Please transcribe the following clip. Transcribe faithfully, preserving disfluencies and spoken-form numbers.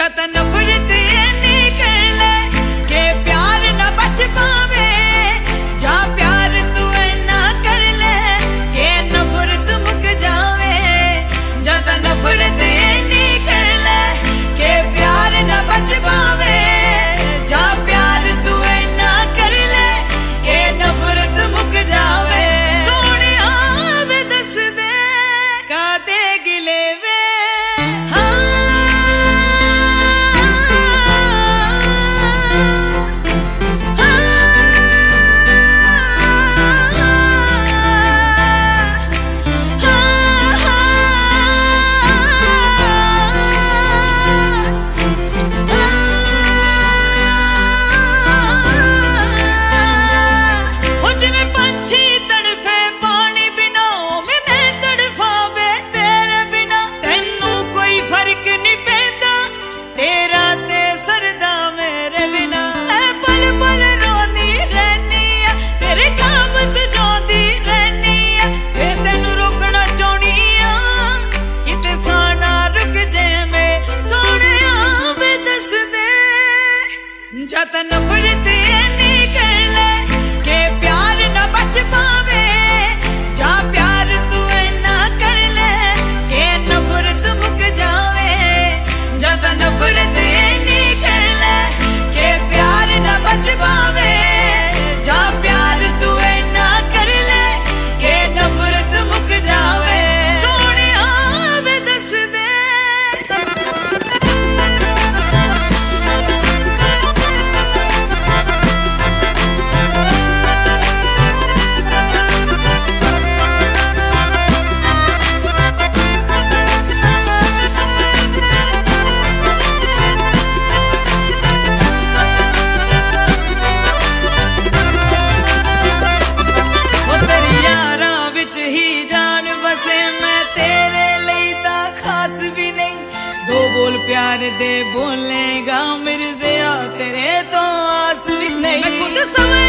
जत नफरत एनी कर ले के प्यार न बच पावे, जा प्यार तू ना कर ले के नफरत मुक जावे। जत नफरत एनी कर ले के प्यार न बच पावे, जा प्यार तू ना कर ले के नफरत मुक जावे। सोने आवे दस दे कादे गिले वे, जत नफरत एनी कर ले के प्यार न बच पावे, जा प्यार तू ना कर ले के नफरत मुक जावे। जत नफरत एनी कर ले के प्यार न बच पावे, जा प्यार तू ना कर ले के नफरत मुक जावे। सोने आवे दस दे दो बोल प्यार दे बोलेगा मिर्ज़िया तेरे तो आस भी नहीं। मैं खुद समझ